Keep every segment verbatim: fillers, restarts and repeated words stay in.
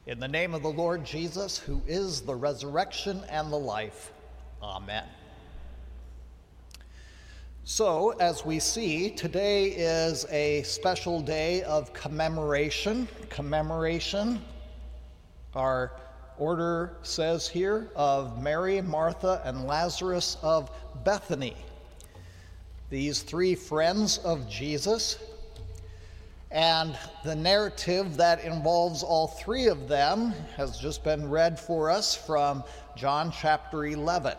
In the name of the Lord Jesus, who is the resurrection and the life. Amen. So, as we see, today is a special day of commemoration. Commemoration, our order says here, of Mary, Martha, and Lazarus of Bethany. These three friends of Jesus. And the narrative that involves all three of them has just been read for us from John chapter eleven.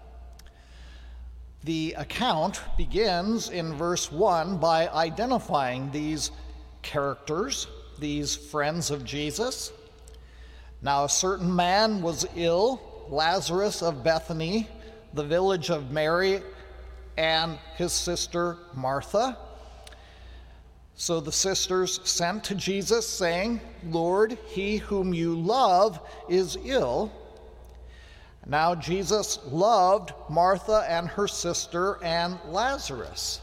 The account begins in verse one by identifying these characters, these friends of Jesus. Now a certain man was ill, Lazarus of Bethany, the village of Mary and his sister Martha. So the sisters sent to Jesus, saying, "Lord, he whom you love is ill." Now Jesus loved Martha and her sister and Lazarus.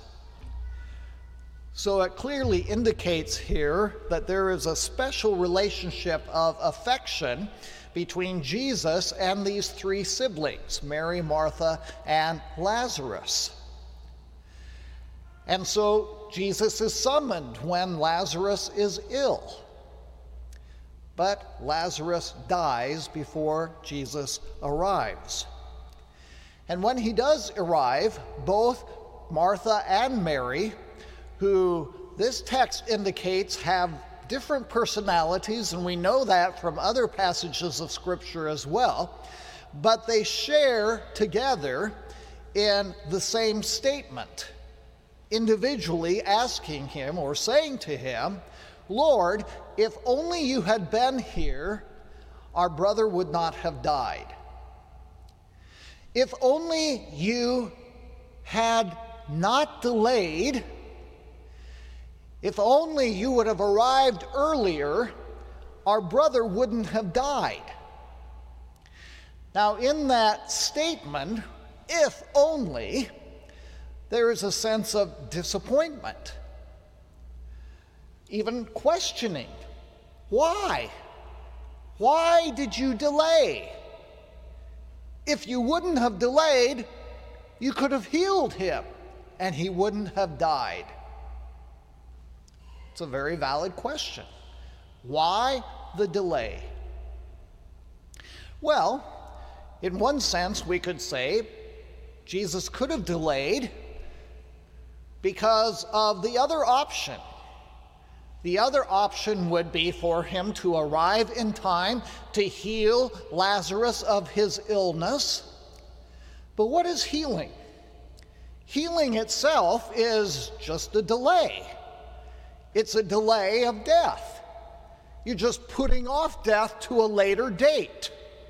So it clearly indicates here that there is a special relationship of affection between Jesus and these three siblings, Mary, Martha, and Lazarus. And so Jesus is summoned when Lazarus is ill. But Lazarus dies before Jesus arrives. And when he does arrive, both Martha and Mary, who this text indicates have different personalities, and we know that from other passages of Scripture as well, but they share together in the same statement, individually asking him or saying to him, "Lord, if only you had been here, our brother would not have died. If only you had not delayed, if only you would have arrived earlier, our brother wouldn't have died." Now, in that statement, if only, there is a sense of disappointment, even questioning. Why? Why did you delay? If you wouldn't have delayed, you could have healed him and he wouldn't have died. It's a very valid question. Why the delay? Well, in one sense, we could say Jesus could have delayed because of the other option. The other option would be for him to arrive in time to heal Lazarus of his illness. But what is healing? Healing itself is just a delay. It's a delay of death. You're just putting off death to a later date.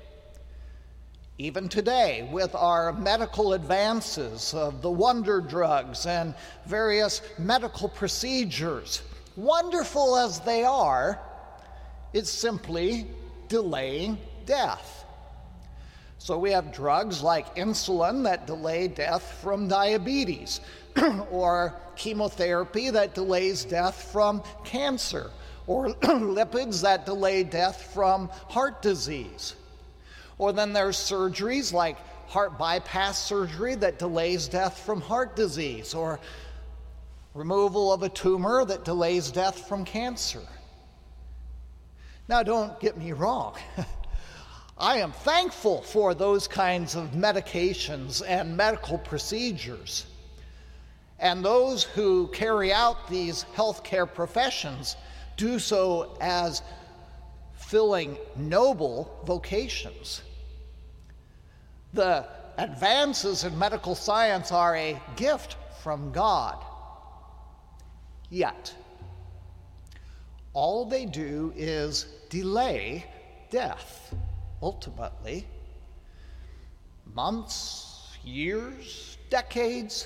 Even today, with our medical advances of the wonder drugs and various medical procedures, wonderful as they are, it's simply delaying death. So we have drugs like insulin that delay death from diabetes, or chemotherapy that delays death from cancer, or lipids that delay death from heart disease. Or then there's surgeries like heart bypass surgery that delays death from heart disease, or removal of a tumor that delays death from cancer. Now, don't get me wrong. I am thankful for those kinds of medications and medical procedures. And those who carry out these healthcare professions do so as filling noble vocations. The advances in medical science are a gift from God. Yet, all they do is delay death, ultimately. Months, years, decades.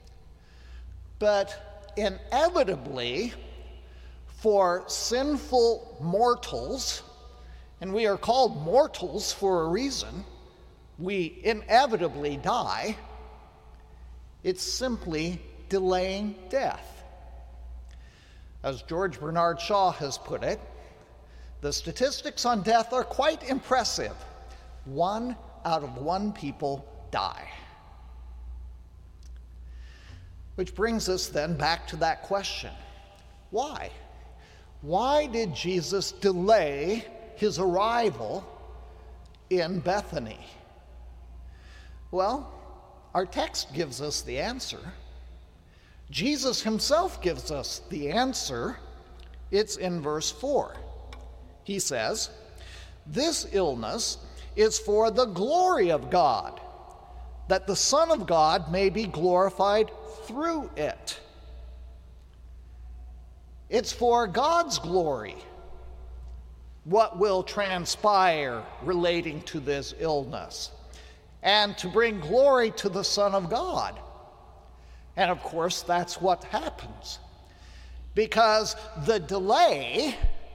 But inevitably, for sinful mortals, and we are called mortals for a reason, we inevitably die. It's simply delaying death. As George Bernard Shaw has put it, The statistics on death are quite impressive. One out of one people die. Which brings us then back to that question. Why? Why did Jesus delay his arrival in Bethany? Well, our text gives us the answer. Jesus himself gives us the answer. It's in verse four. He says, "This illness is for the glory of God, that the Son of God may be glorified through it." It's for God's glory what will transpire relating to this illness, and to bring glory to the Son of God. And of course, that's what happens, because the delay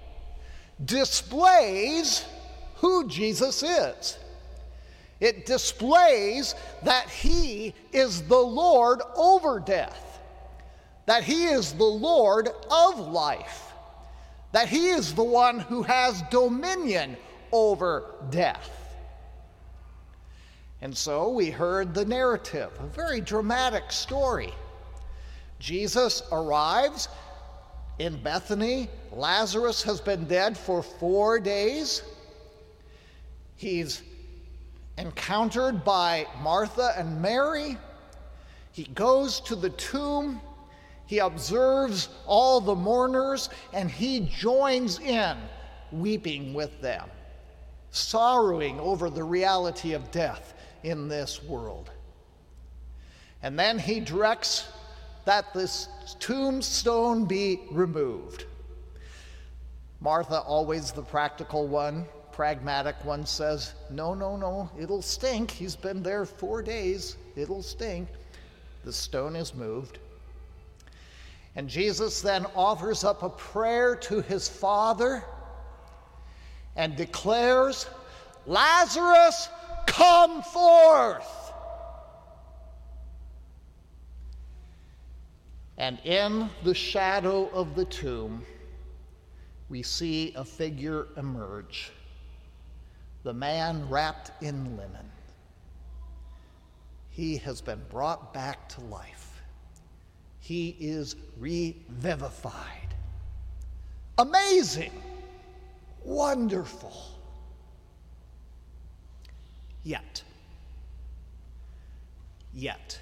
displays who Jesus is. It displays that he is the Lord over death, that he is the Lord of life, that he is the one who has dominion over death. And so we heard the narrative, a very dramatic story. Jesus arrives in Bethany. Lazarus has been dead for four days. He's encountered by Martha and Mary. He goes to the tomb. He observes all the mourners, and he joins in weeping with them, sorrowing over the reality of death in this world. And then he directs that this tombstone be removed. Martha, always the practical one, pragmatic one, says, no, no, no, it'll stink. He's been there four days. It'll stink. The stone is moved. And Jesus then offers up a prayer to his Father and declares, "Lazarus, come forth!" And in the shadow of the tomb, we see a figure emerge, the man wrapped in linen. He has been brought back to life. He is revivified. Amazing, wonderful. Yet, yet,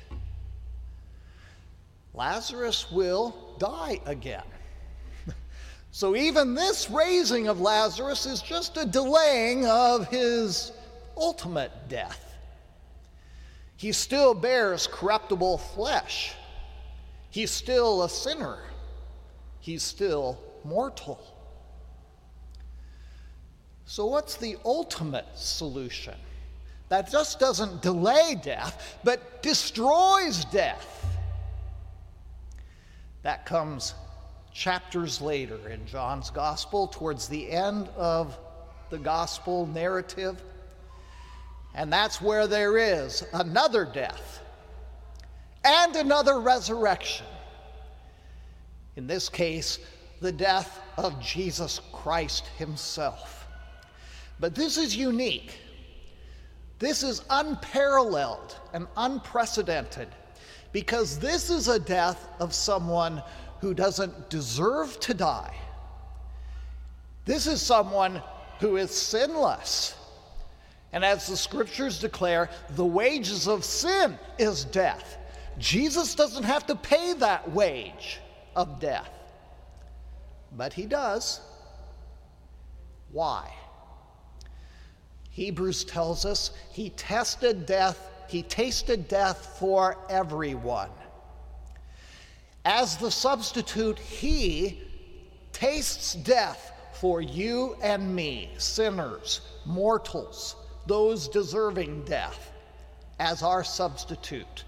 Lazarus will die again. So even this raising of Lazarus is just a delaying of his ultimate death. He still bears corruptible flesh. He's still a sinner. He's still mortal. So what's the ultimate solution? That just doesn't delay death, but destroys death. That comes chapters later in John's Gospel, towards the end of the Gospel narrative. And that's where there is another death and another resurrection. In this case, the death of Jesus Christ himself. But this is unique. This is unparalleled and unprecedented, because this is a death of someone who doesn't deserve to die. This is someone who is sinless. And as the scriptures declare, the wages of sin is death. Jesus doesn't have to pay that wage of death, but he does. Why? Hebrews tells us he tested death, he tasted death for everyone. As the substitute, he tastes death for you and me, sinners, mortals, those deserving death, as our substitute.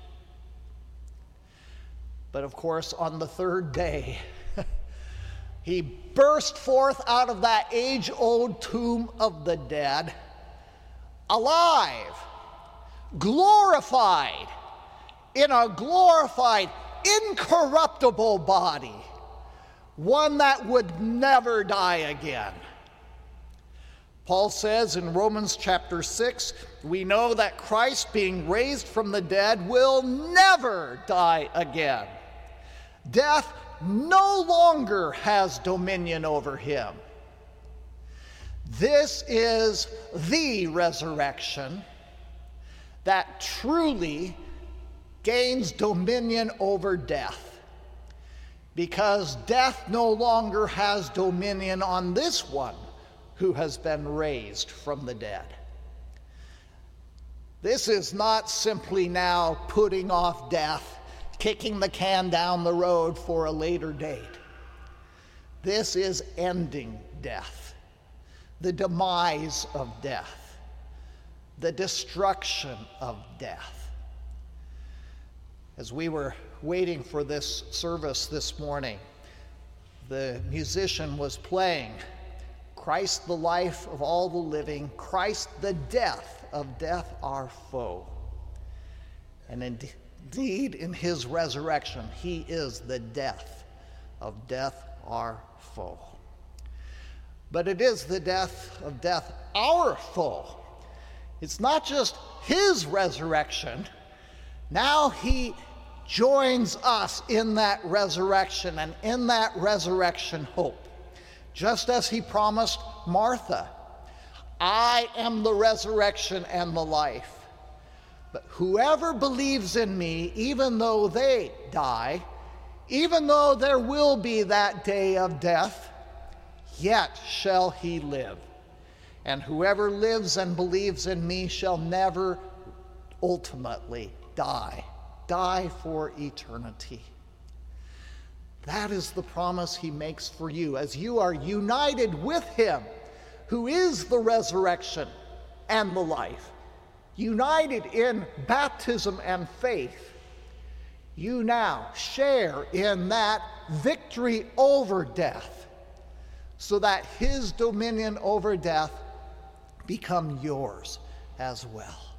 But of course, on the third day, he burst forth out of that age-old tomb of the dead, alive, glorified, in a glorified, incorruptible body, one that would never die again. Paul says in Romans chapter six, we know that Christ, being raised from the dead, will never die again. Death no longer has dominion over him. This is the resurrection that truly gains dominion over death, because death no longer has dominion on this one who has been raised from the dead. This is not simply now putting off death, kicking the can down the road for a later date. This is ending death, the demise of death, the destruction of death. As we were waiting for this service this morning, the musician was playing Christ the life of all the living, Christ the death of death our foe. And indeed, in his resurrection, he is the death of death our foe. But it is the death of death our foe. It's not just his resurrection. Now he joins us in that resurrection and in that resurrection hope. Just as he promised Martha, I am the resurrection and the life. But whoever believes in me, even though they die, even though there will be that day of death, yet shall he live. And whoever lives and believes in me shall never ultimately die, die for eternity. That is the promise he makes for you as you are united with him, who is the resurrection and the life. United in baptism and faith, you now share in that victory over death, so that his dominion over death become yours as well.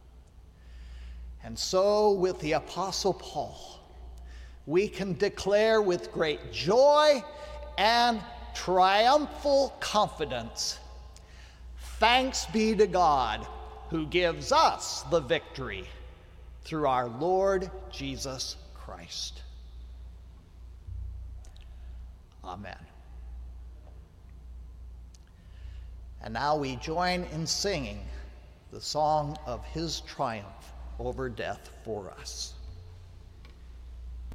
And so with the Apostle Paul, we can declare with great joy and triumphal confidence, thanks be to God who gives us the victory through our Lord Jesus Christ. Amen. And now we join in singing the song of his triumph over death for us.